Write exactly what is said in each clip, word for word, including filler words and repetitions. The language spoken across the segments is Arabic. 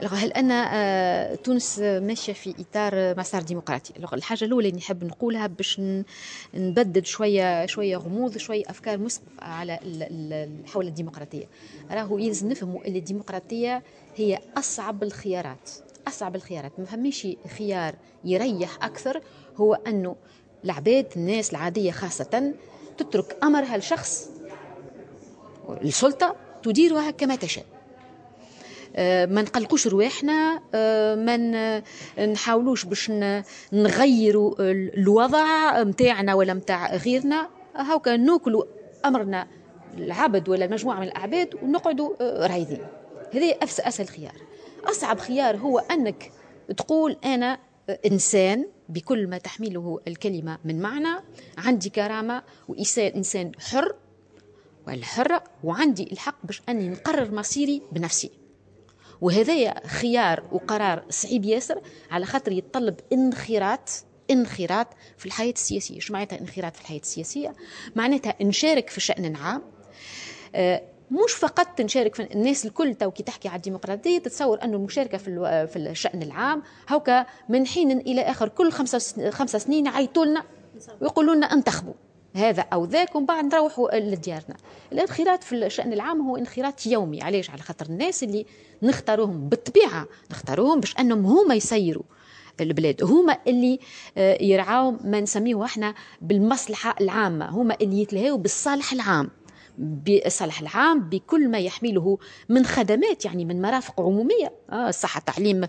هل أن تونس ماشية في إطار مسار ديمقراطي؟ الحاجة الأولى اللي نحب نقولها باش نبدد شوية شوية غموض شوية أفكار مسبقة على حول الديمقراطية. راهو يلزم نفهموا أن الديمقراطية هي أصعب الخيارات، أصعب الخيارات. ما فهميش خيار يريح أكثر هو أنه العباد الناس العادية خاصة تترك أمرها لشخص، السلطة تديرها كما تشاء. ما نقلقوش رواحنا، ما نحاولوش باش نغيروا الوضع متاعنا ولا متاع غيرنا، هاوكا ناكلوا امرنا العبد ولا مجموعه من الاعباد ونقعدوا رايدين. هذا اسهل خيار. اصعب خيار هو انك تقول انا انسان بكل ما تحمله الكلمه من معنى، عندي كرامه وانسان انسان حر ولا حره، وعندي الحق باش اني نقرر مصيري بنفسي. وهذا خيار وقرار صعيب ياسر، على خاطر يتطلب انخراط انخراط في الحياة السياسية. شو معناتها انخراط في الحياة السياسية؟ معناتها نشارك في الشأن العام، آه مش فقط نشارك في الناس الكل. تو كي تحكي على الديمقراطية تتصور أنه المشاركة في في الشأن العام هوكا من حين إلى آخر كل خمسة خمسة سنين يعيطوا لنا ويقولوا لنا انتخبوا هذا أو ذاك ومن بعد نروحوا لديارنا. الانخراط في الشأن العام هو انخراط يومي. علاش؟ على خاطر الناس اللي نختاروهم بالطبيعة نختاروهم باش أنهم هما يسيروا البلاد، هما اللي يرعاوا ما نسميه احنا بالمصلحة العامة، هما اللي يتلهوا بالصالح العام، بالصالح العام بكل ما يحمله من خدمات، يعني من مرافق عمومية، الصحة، التعليم،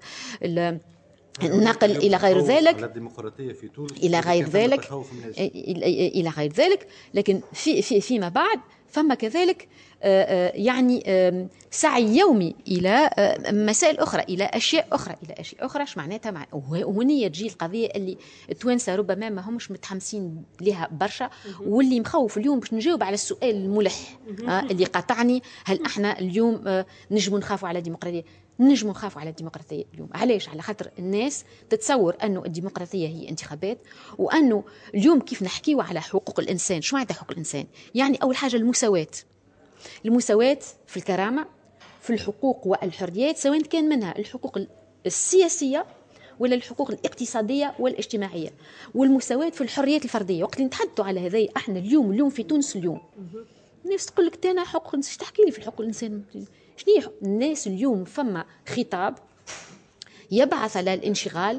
النقل إلى غير ذلك، الديمقراطية في تونس إلى غير ذلك إلى غير ذلك. لكن في في فيما بعد فما كذلك يعني سعي يومي إلى مسائل أخرى، إلى أشياء أخرى إلى أشياء أخرى. شو معناتها؟ مع وهنية تجي القضية اللي التوانسة ربما ما همش متحمسين لها برشا، واللي مخوف اليوم باش نجاوب على السؤال الملح اللي قاطعني: هل احنا اليوم نجموا نخافوا على الديمقراطية؟ نجموا نخافوا على الديمقراطية اليوم. علاش؟ على خاطر الناس تتصور أنه الديمقراطية هي انتخابات، وأنه اليوم كيف نحكيو على حقوق الإنسان. شو معناتها حقوق الإنسان؟ يعني أول حاجة المساواة، المساواة في الكرامة، في الحقوق والحريات، سواء كان منها الحقوق السياسية ولا الحقوق الاقتصادية والاجتماعية، والمساواة في الحريات الفردية. وقت اللي نتحدثوا على هذه احنا اليوم اليوم في تونس اليوم الناس تقول لك تانا حقوق، تحكي لي في حقوق الإنسان شنو؟ الناس اليوم فما خطاب يبعث على الانشغال،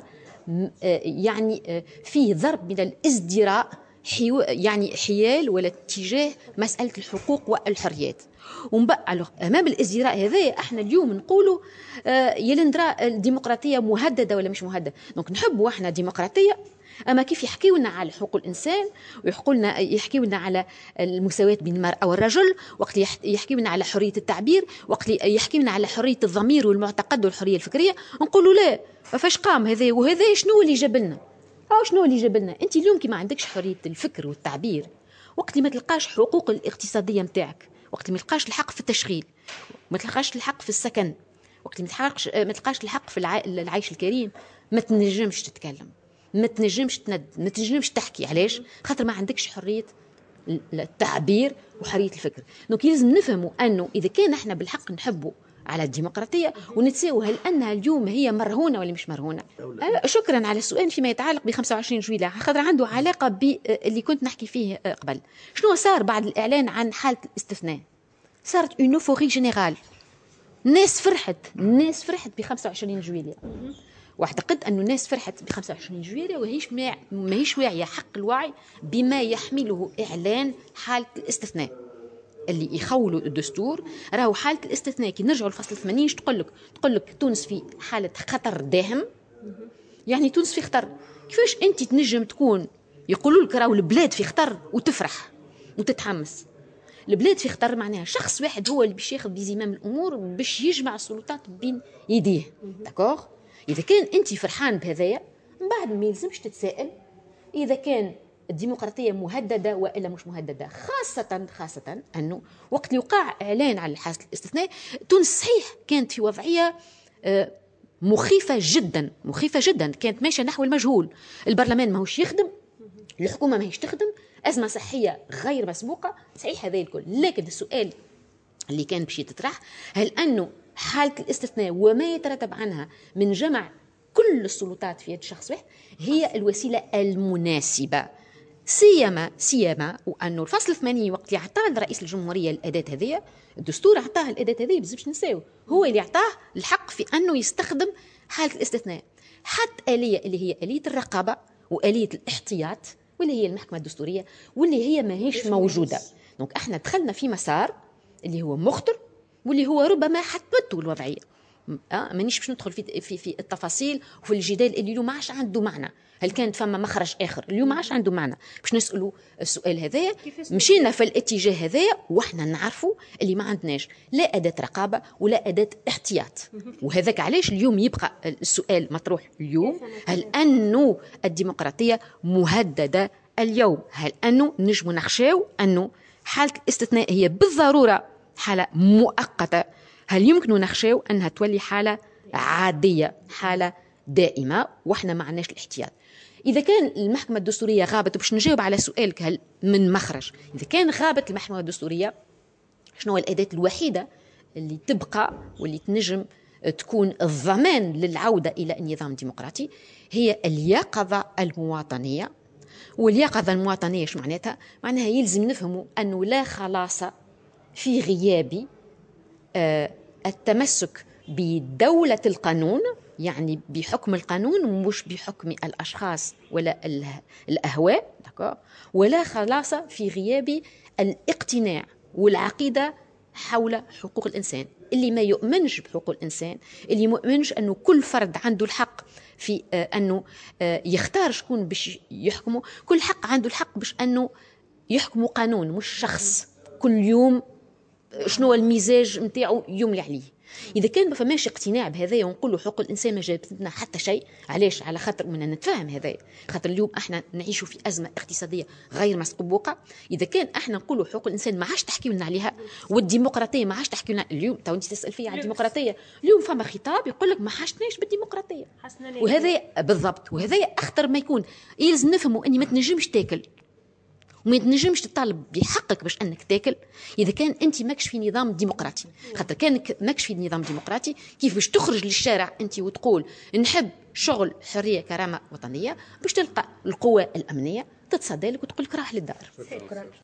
يعني فيه ضرب من الازدراء، حيو يعني حيال ولا اتجاه مسألة الحقوق والحريات. ومبقى أمام الازدراء هذا احنا اليوم نقولوا آه يلندرا الديمقراطية مهددة ولا مش مهددة. دونك نحبوا احنا ديمقراطية، أما كيف يحكيوا لنا على حقوق الإنسان ويحكوا لنا يحكيوا لنا على المساواة بين المرأة والرجل، وقت يحكيوا لنا على حرية التعبير، وقت يحكيوا لنا على حرية الضمير والمعتقد والحرية الفكرية، نقولوا لا فاش قام هذا وهذا. شنو اللي جاب لنا؟ أو شنو اللي جاب لنا؟ أنت اليوم كي ما عندكش حرية الفكر والتعبير، وقت ما تلقاش حقوق الاقتصادية متاعك، وقت ما تلقاش الحق في التشغيل، ما تلقاش الحق في السكن، وقت ما تلقاش ما تلقاش الحق في العيش الكريم، ما تنجمش تتكلم، ما تنجمش تند، ما تنجمش تحكي. علاش؟ خاطر ما عندكش حرية التعبير وحرية الفكر. دونك لازم نفهموا أنه إذا كان احنا بالحق نحبوا على الديمقراطية ونتساووا هل أنها اليوم هي مرهونة ولا مش مرهونة. شكرا على السؤال فيما يتعلق ب خمسة وعشرين جويلية، خاطر عنده علاقة باللي كنت نحكي فيه قبل. شنو صار بعد الإعلان عن حالة الاستثناء؟ صارت une euphorie générale، الناس فرحت، الناس فرحت ب خمسة وعشرين جويلية. واعتقد أن الناس فرحت ب خمسة وعشرين جويلية وهيش ما هيش واعية حق الوعي بما يحمله إعلان حالة الاستثناء اللي يخولوا الدستور. راهو حالة الاستثناء كي نرجعوا لفصل ثمانين تقول لك تقول لك تونس في حالة خطر داهم، يعني تونس في خطر. كيفاش أنت تنجم تكون يقولوا لك راهو البلاد في خطر وتفرح وتتحمس؟ البلاد في خطر معناها شخص واحد هو اللي باش ياخذ بزمام الأمور باش يجمع السلطات بين يديه. داكوغ؟ إذا كان أنت فرحان بهذايا من بعد ما يلزمش تتساءل إذا كان الديمقراطية مهددة وإلا مش مهددة، خاصة خاصة أنه وقت يوقع إعلان على حالة الاستثناء تونس صحيح كانت في وضعية مخيفة جدا، مخيفة جدا، كانت ماشية نحو المجهول. البرلمان ما هوش يخدم، الحكومة ما هيش تخدم، أزمة صحية غير مسبوقة، صحيح هذا الكل. لكن السؤال اللي كان باش يتطرح هل أنه حالة الاستثناء وما يترتب عنها من جمع كل السلطات في يد شخص واحد هي الوسيلة المناسبة. سيما سيما وأنه الفصل الثمانية وقت اللي أعطاه لرئيس الجمهورية الأداة هذه، الدستور أعطاه الأداة هذه بزاف نساو، هو اللي أعطاه الحق في أنه يستخدم حالة الاستثناء. حتى آلية اللي هي آلية الرقابة وآلية الاحتياط واللي هي المحكمة الدستورية واللي هي ما هيش موجودة. دونك احنا دخلنا في مسار اللي هو مخطر واللي هو ربما حتمته الوضعية. أه مانيش باش ندخل في في في التفاصيل وفي الجدال اللي اليوم ما عادش عنده معنى. هل كانت فما مخرج اخر اليوم ما عادش عنده معنى باش نسالوا السؤال هذايا. مشينا في الاتجاه هذايا واحنا نعرفوا اللي ما عندناش لا اداه رقابه ولا اداه احتياط. وهذاك علاش اليوم يبقى السؤال مطروح اليوم، هل انه الديمقراطيه مهدده اليوم؟ هل انه نجم نخشاو انه حاله الاستثناء هي بالضروره حاله مؤقته؟ هل يمكن نخشاو أنها تولي حالة عادية، حالة دائمة وإحنا ما عندناش الاحتياط؟ إذا كان المحكمة الدستورية غابت، باش نجاوب على سؤالك هل من مخرج، إذا كان غابت المحكمة الدستورية شنو الأداة الوحيدة اللي تبقى واللي تنجم تكون الضمان للعودة إلى النظام الديمقراطي؟ هي اليقظة المواطنية. واليقظة المواطنية شو معناتها؟ معناها يلزم نفهموا أنه لا خلاص في غياب آه التمسك بدولة القانون، يعني بحكم القانون مش بحكم الأشخاص ولا الأهواء، ولا خلاص في غياب الاقتناع والعقيدة حول حقوق الإنسان. اللي ما يؤمنش بحقوق الإنسان، اللي مؤمنش أنه كل فرد عنده الحق في آه أنه آه يختار شكون باش يحكمه، كل حق عنده الحق باش أنه يحكمه قانون مش شخص كل يوم شنو المزاج نتاعو يملي عليه. اذا كان ما فماش اقتناع بهذايا ونقولوا حقوق الانسان ما جابت لنا حتى شيء، علاش؟ على خاطر من نتفاهم هذايا، خاطر اليوم احنا نعيشوا في ازمه اقتصاديه غير مسبوقه. اذا كان احنا نقولوا حقوق الانسان ما عادش تحكي لنا عليها والديمقراطيه ما عادش تحكي لنا، اليوم تو انت تسال فيا على الديمقراطيه، اليوم فما خطاب يقول لك ما حاشتناش بالديمقراطيه، وهذا بالضبط، وهذا اخطر ما يكون. يلزم نفهموا اني ما تنجمش تاكل وما تنجمش تطالب بحقك باش انك تاكل اذا كان انت ماكش في نظام ديمقراطي. خاطر كانك ماكش في نظام ديمقراطي كيف باش تخرج للشارع انت وتقول نحب شغل حريه كرامه وطنيه؟ باش تلقى القوى الامنيه تتصدى لك وتقول لك راح للدار.